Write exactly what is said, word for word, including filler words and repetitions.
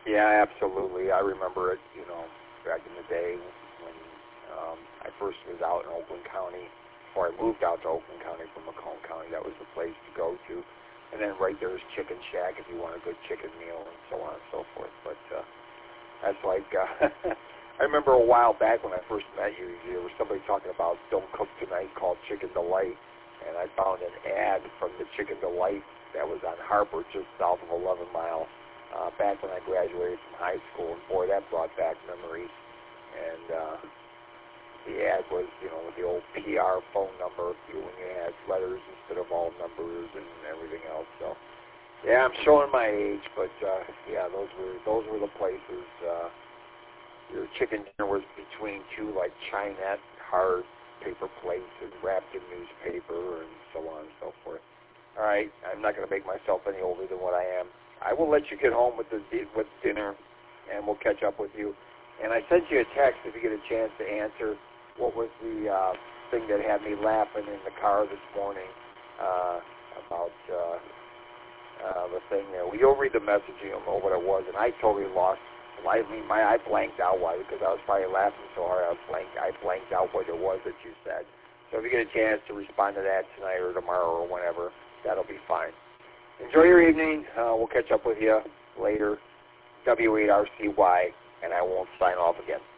Yeah, absolutely. I remember it, you know, back in the day when um, I first was out in Oakland County, before I moved out to Oakland County from Macomb County. That was the place to go to. And then right there is Chicken Shack if you want a good chicken meal and so on and so forth. But uh, that's like, uh, I remember a while back when I first met you, there was somebody talking about Don't Cook Tonight called Chicken Delight. And I found an ad from the Chicken Delight that was on Harper just south of eleven mile. Uh, back when I graduated from high school, and boy, that brought back memories. And uh, the ad was, you know, the old P R phone number, you know, when you had letters instead of all numbers and everything else. So, yeah, I'm showing my age, but uh, yeah, those were those were the places. Uh, your chicken dinner was between two like Chinette hard paper plates and wrapped in newspaper and so on and so forth. All right, I'm not going to make myself any older than what I am. I will let you get home with the with dinner, and we'll catch up with you. And I sent you a text if you get a chance to answer. What was the uh, thing that had me laughing in the car this morning uh, about uh, uh, the thing there? Well, you'll read the message, you'll know what it was. And I totally lost. I mean, my I blanked out why because I was probably laughing so hard. I was blanked. I blanked out what it was that you said. So if you get a chance to respond to that tonight or tomorrow or whenever, that'll be fine. Enjoy your evening. Uh, we'll catch up with you later. W eight R C Y, and I won't sign off again.